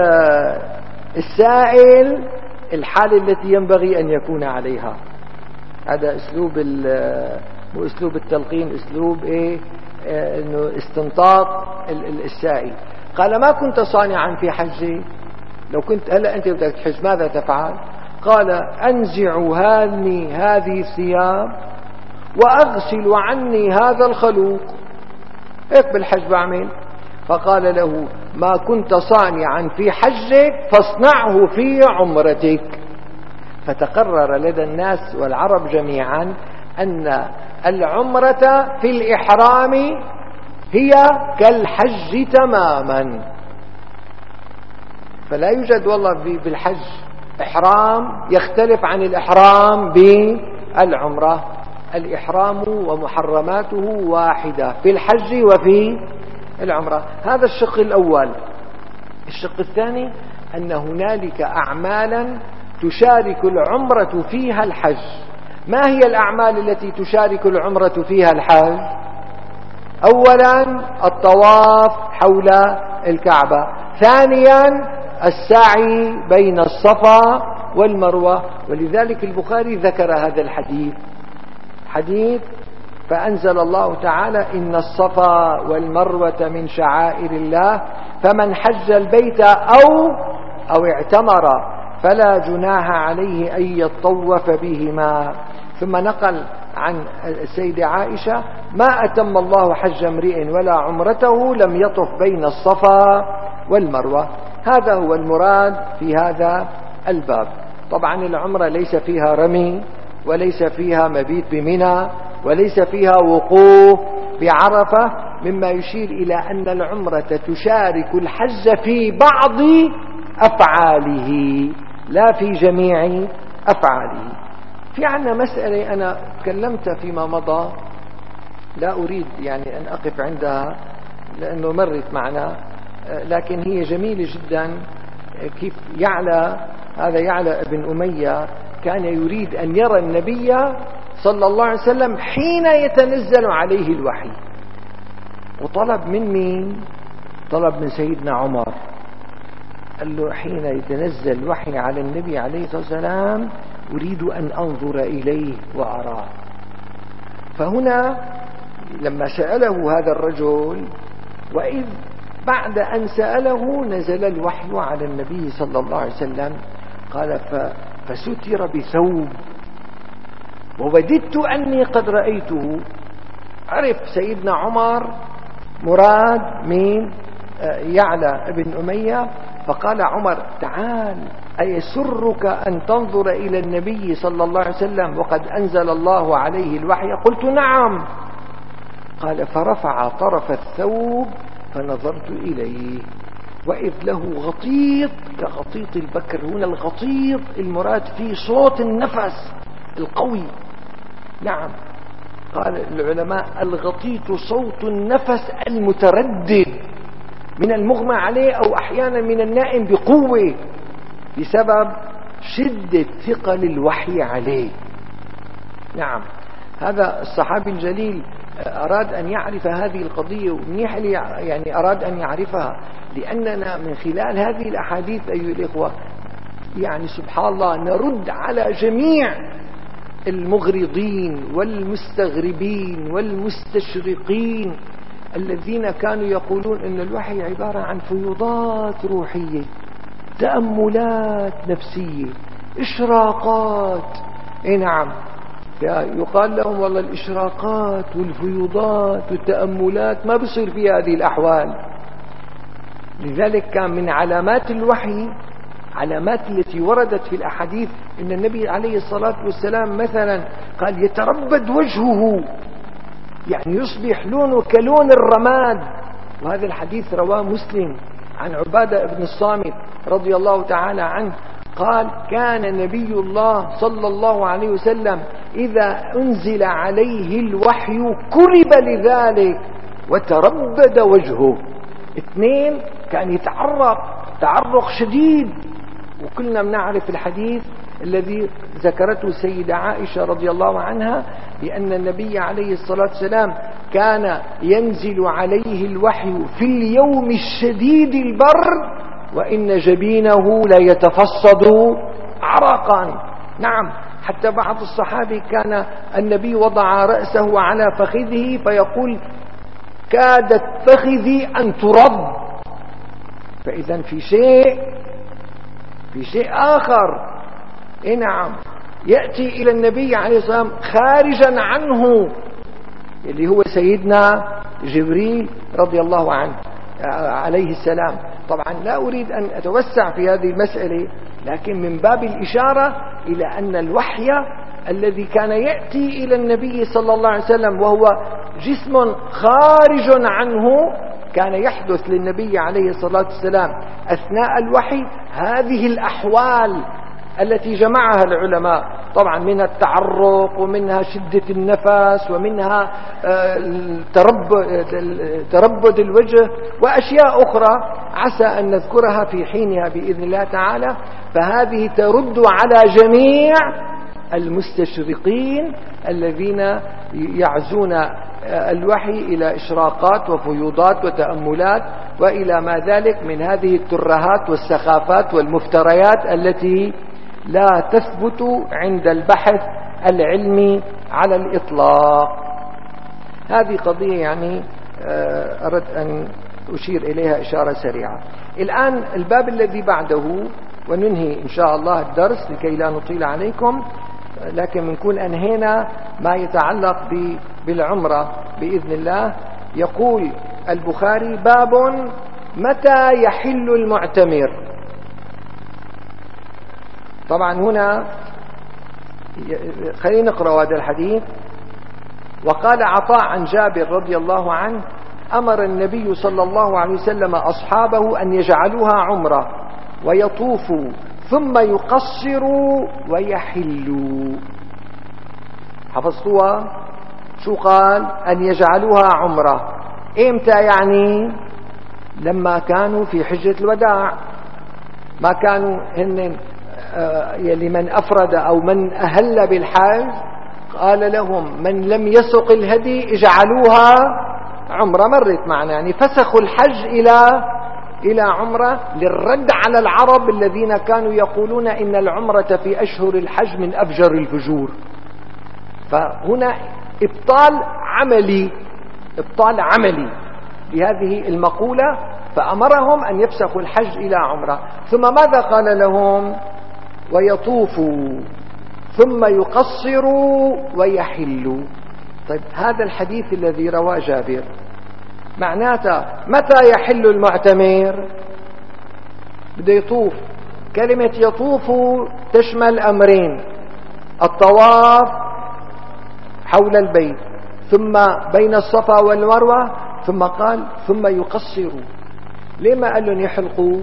السائل الحالة التي ينبغي أن يكون عليها. هذا أسلوب مو أسلوب التلقين، أسلوب إنه استنطاق السائل. قال: ما كنت صانعا في حجي، لو كنت هلأ أنت بدك تحج ماذا تفعل؟ قال: أنزع عني هذه الثياب وأغسل عني هذا الخلوق، هيك بالحج بعمل. فقال له: ما كنت صانعا في حجك فاصنعه في عمرتك. فتقرر لدى الناس والعرب جميعا أن العمرة في الإحرام هي كالحج تماما، فلا يوجد والله بالحج إحرام يختلف عن الإحرام بالعمرة. الإحرام ومحرماته واحدة في الحج وفي العمرة. هذا الشق الأول. الشق الثاني أن هنالك أعمالا تشارك العمرة فيها الحج. ما هي الأعمال التي تشارك العمرة فيها الحج؟ أولا الطواف حول الكعبة، ثانيا السعي بين الصفا والمروة. ولذلك البخاري ذكر هذا حديث فأنزل الله تعالى: إن الصفا والمروة من شعائر الله فمن حج البيت أو اعتمر فلا جناح عليه أن يطوف بهما. ثم نقل عن السيدة عائشة: ما أتم الله حج امرئ ولا عمرته لم يطف بين الصفا والمروة. هذا هو المراد في هذا الباب. طبعا العمرة ليس فيها رمي، وليس فيها مبيت بمنى، وليس فيها وقوف بعرفة، مما يشير إلى أن العمرة تشارك الحج في بعض أفعاله لا في جميع أفعاله. في عنا مسألة أنا تكلمت فيما مضى، لا أريد يعني أن أقف عندها لأنه مرت معنا، لكن هي جميلة جدا. كيف هذا يعلى ابن أمية كان يريد أن يرى النبي صلى الله عليه وسلم حين يتنزل عليه الوحي، وطلب من مين؟ طلب من سيدنا عمر، قال له: حين يتنزل الوحي على النبي عليه الصلاة والسلام أريد أن أنظر إليه وأراه. فهنا لما سأله هذا الرجل، وإذ بعد أن سأله نزل الوحي على النبي صلى الله عليه وسلم، قال: فستر بثوب ووددت أني قد رأيته. عرف سيدنا عمر مراد من يعلى ابن أمية، فقال عمر: تعال، أيسرك أن تنظر إلى النبي صلى الله عليه وسلم وقد أنزل الله عليه الوحي؟ قلت: نعم. قال: فرفع طرف الثوب فنظرت إليه، وإذ له غطيط كغطيط البكر. هنا الغطيط المراد فيه صوت النفس القوي. نعم، قال العلماء: الغطيط صوت النفس المتردد من المغمى عليه أو أحيانا من النائم بقوة بسبب شدة ثقل الوحي عليه. نعم، هذا الصحابي الجليل أراد أن يعرف هذه القضية، ومنيح يعني أراد أن يعرفها، لأننا من خلال هذه الأحاديث أيها الإخوة يعني سبحان الله نرد على جميع المغرضين والمستغربين والمستشرقين الذين كانوا يقولون إن الوحي عبارة عن فيوضات روحية، تأملات نفسية، إشراقات. نعم، يقال لهم والله الإشراقات والفيوضات والتأملات ما بصير فيها هذه الأحوال. لذلك كان من علامات الوحي، علامات التي وردت في الأحاديث، إن النبي عليه الصلاة والسلام مثلا قال يتربد وجهه، يعني يصبح لونه كلون الرماد. وهذا الحديث رواه مسلم عن عبادة بن الصامت رضي الله تعالى عنه قال كان نبي الله صلى الله عليه وسلم إذا أنزل عليه الوحي كرب لذلك وتربد وجهه. اثنين، كان تعرق شديد. وكلنا بنعرف الحديث الذي ذكرته السيدة عائشة رضي الله عنها بأن النبي عليه الصلاة والسلام كان ينزل عليه الوحي في اليوم الشديد البرد وإن جبينه لا يتفصد عرقا. نعم، حتى بعض الصحابة كان النبي وضع رأسه على فخذه فيقول كادت فخذي أن ترد. فإذا في شيء آخر نعم يأتي إلى النبي عليه الصلاة والسلام خارجا عنه، اللي هو سيدنا جبريل رضي الله عنه عليه السلام. طبعا لا أريد أن أتوسع في هذه المسألة، لكن من باب الإشارة إلى أن الوحي الذي كان يأتي إلى النبي صلى الله عليه وسلم وهو جسم خارج عنه، كان يحدث للنبي عليه الصلاة والسلام أثناء الوحي هذه الأحوال التي جمعها العلماء، طبعا منها التعرق ومنها شدة النفس ومنها تربد الوجه وأشياء أخرى عسى أن نذكرها في حينها بإذن الله تعالى. فهذه ترد على جميع المستشرقين الذين يعزون الوحي إلى إشراقات وفيوضات وتأملات وإلى ما ذلك من هذه الترهات والسخافات والمفتريات التي لا تثبت عند البحث العلمي على الإطلاق. هذه قضية يعني أردت أن أشير إليها إشارة سريعة. الآن الباب الذي بعده وننهي إن شاء الله الدرس لكي لا نطيل عليكم، لكن بنكون أنهينا ما يتعلق بالعمرة بإذن الله. يقول البخاري باب متى يحل المعتمر. طبعا هنا خلينا نقرأ هذا الحديث. وقال عطاء عن جابر رضي الله عنه أمر النبي صلى الله عليه وسلم أصحابه أن يجعلوها عمرة ويطوفوا ثم يقصروا ويحلوا. حفظتوها؟ شو قال؟ أن يجعلوها عمرة. إمتى يعني؟ لما كانوا في حجة الوداع، ما كانوا هن لمن أفرد أو من أهل بالحج قال لهم من لم يسق الهدي اجعلوها عمرة. مرت معنا يعني فسخوا الحج إلى عمرة للرد على العرب الذين كانوا يقولون إن العمرة في أشهر الحج من أفجر الفجور. فهنا إبطال عملي لهذه المقولة، فأمرهم أن يفسخوا الحج إلى عمرة. ثم ماذا قال لهم؟ ويطوفوا ثم يقصروا ويحلوا. طيب هذا الحديث الذي رواه جابر معناته متى يحل المعتمر؟ بده يطوف. كلمة يطوف تشمل أمرين: الطواف حول البيت ثم بين الصفا والمروة، ثم قال ثم يقصروا. ليه ما قال لهم يحلقوا؟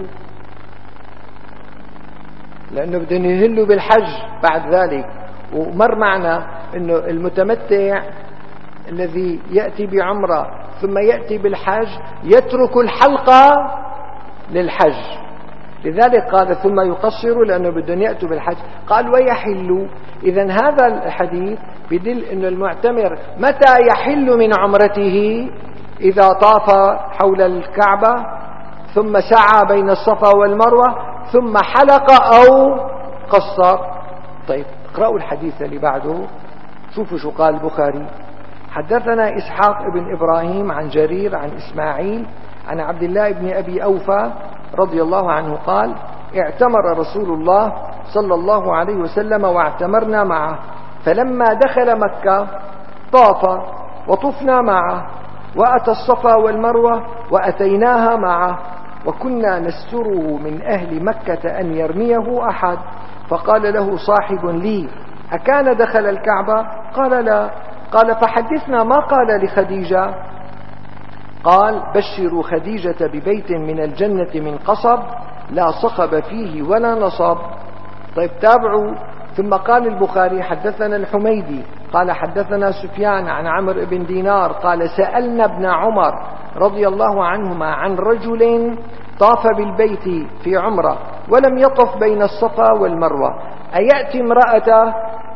لأنه بدهم يهلوا بالحج بعد ذلك. ومر معنا أنه المتمتع الذي يأتي بعمرة ثم يأتي بالحج يترك الحلقة للحج، لذلك قال ثم يقصروا لأنه بدهم يأتوا بالحج. قال ويحلوا. إذن هذا الحديث بدل أن المعتمر متى يحل من عمرته؟ إذا طاف حول الكعبة ثم سعى بين الصفا والمروة ثم حلق أو قصر. طيب اقرأوا الحديث اللي بعده، شوفوا شو قال البخاري. حدثنا إسحاق بن إبراهيم عن جرير عن إسماعيل عن عبد الله بن أبي أوفى رضي الله عنه قال اعتمر رسول الله صلى الله عليه وسلم واعتمرنا معه فلما دخل مكة طاف وطفنا معه، وأتى الصفا والمروة وأتيناها معه، وكنا نستره من أهل مكة أن يرميه أحد. فقال له صاحب لي: أكان دخل الكعبة؟ قال: لا. قال: فحدثنا ما قال لخديجة. قال: بشروا خديجة ببيت من الجنة من قصب لا صخب فيه ولا نصب. طيب تابعوا. ثم قال البخاري: حدثنا الحميدي قال حدثنا سفيان عن عمرو بن دينار قال: سألنا ابن عمر رضي الله عنهما عن رجل طاف بالبيت في عمرة ولم يطف بين الصفا والمروة أيأتي امرأته؟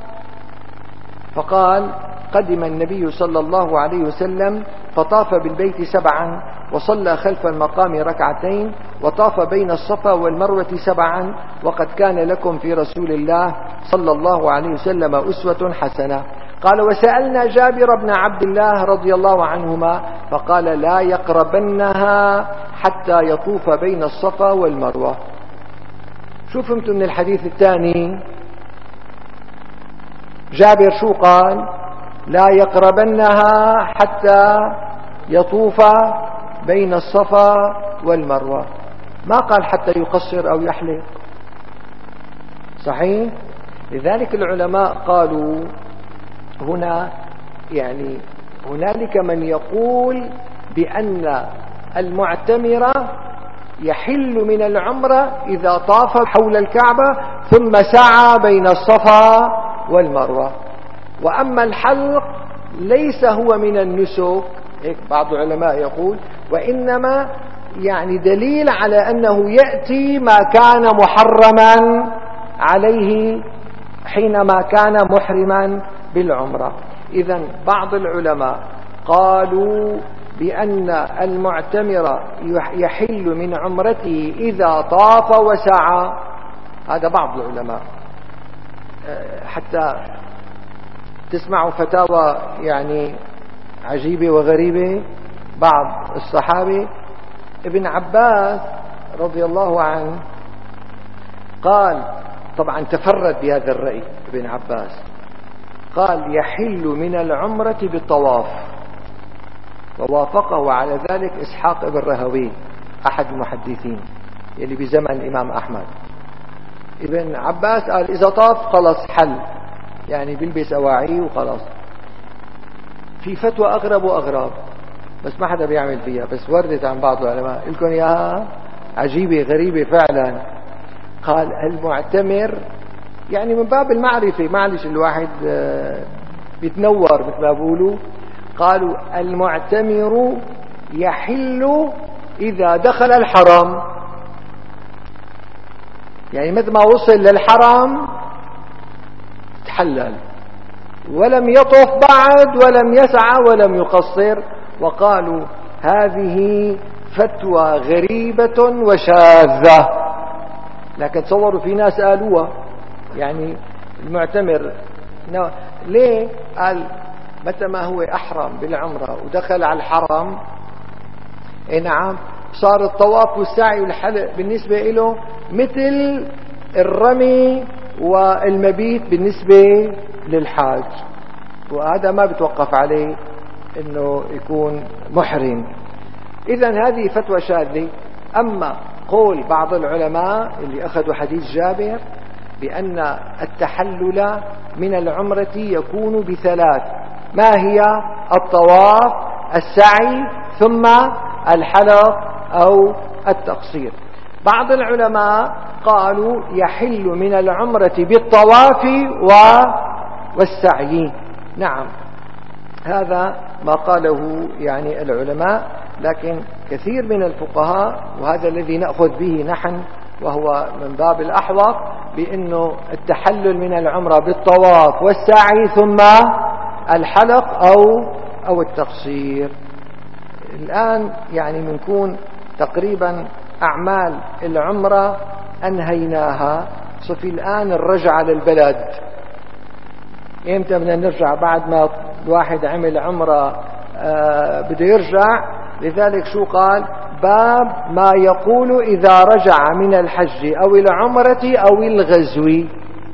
فقال: قدم النبي صلى الله عليه وسلم فطاف بالبيت 7 وصلى خلف المقام 2 وطاف بين الصفا والمروة 7 وقد كان لكم في رسول الله صلى الله عليه وسلم أسوة حسنة. قال: وسألنا جابر بن عبد الله رضي الله عنهما فقال: لا يقربنها حتى يطوف بين الصفا والمروة. شو فهمتوا من الحديث الثاني؟ جابر شو قال؟ لا يقربنها حتى يطوف بين الصفا والمروة، ما قال حتى يقصر أو يحلق. صحيح؟ لذلك العلماء قالوا هنا يعني هنالك من يقول بأن المعتمر يحل من العمرة إذا طاف حول الكعبة ثم سعى بين الصفا والمروة، وأما الحلق ليس هو من النسك، هيك بعض العلماء يقول، وإنما يعني دليل على أنه يأتي ما كان محرما عليه حينما كان محرما بالعمرة. إذن بعض العلماء قالوا بأن المعتمر يحل من عمرته إذا طاف وسعى، هذا بعض العلماء. حتى تسمعوا فتاوى يعني عجيبة وغريبة. بعض الصحابة ابن عباس رضي الله عنه قال، طبعا تفرد بهذا الرأي ابن عباس، قال: يحل من العمرة بالطواف، ووافقه على ذلك إسحاق بن راهويه أحد المحدثين يلي بزمن الإمام أحمد. ابن عباس قال: إذا طاف خلص حل، يعني بيلبس أواعي وخلاص. في فتوى أغرب وأغرب بس ما حدا بيعمل فيها، بس وردت عن بعض العلماء، لكم إياها عجيبة غريبة فعلا. قال: المعتمر يعني من باب المعرفة، معلش الواحد بيتنور مثل ما بيقولوا، قالوا: المعتمر يحل إذا دخل الحرم، يعني مثل ما وصل للحرم تحلل، ولم يطف بعد ولم يسعى ولم يقصر. وقالوا: هذه فتوى غريبة وشاذة، لكن تصوروا في ناس قالوها. يعني المعتمر ليه؟ قال: متى ما هو أحرم بالعمرة ودخل على الحرم، نعم، صار الطواف والسعي والحلق بالنسبة له مثل الرمي والمبيت بالنسبة للحاج، وهذا ما بتوقف عليه انه يكون محرم. اذن هذه فتوى شاذة. اما قول بعض العلماء اللي اخذوا حديث جابر بان التحلل من العمرة يكون ب3، ما هي؟ الطواف، السعي، ثم الحلق او التقصير. بعض العلماء قالوا يحل من العمرة بالطواف والسعي. نعم، هذا ما قاله يعني العلماء، لكن كثير من الفقهاء، وهذا الذي نأخذ به نحن وهو من باب الأحوط، بأنه التحلل من العمرة بالطواف والسعي ثم الحلق أو التقصير. الآن يعني بنكون تقريبا أعمال العمرة أنهيناها، صفي الآن الرجعة للبلد. إمتى بدنا نرجع؟ بعد ما الواحد عمل عمرة بده يرجع. لذلك شو قال؟ باب ما يقول إذا رجع من الحج أو العمرة أو الغزو.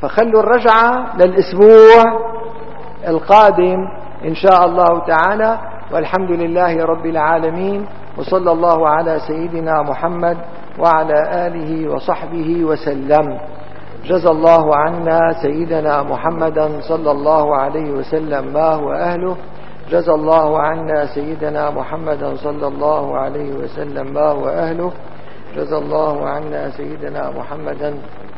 فخلوا الرجعة للأسبوع القادم إن شاء الله تعالى. والحمد لله رب العالمين، وصلى الله على سيدنا محمد وعلى آله وصحبه وسلم. جزى الله عنا سيدنا محمدا صلى الله عليه وسلم ما هو أهله. جزى الله عنا سيدنا محمدا صلى الله عليه وسلم ما هو أهله. جزى الله عنا سيدنا محمدا.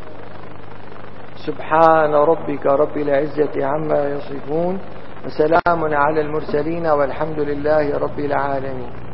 سبحان ربك رب العزة عما يصفون، وسلام على المرسلين، والحمد لله رب العالمين.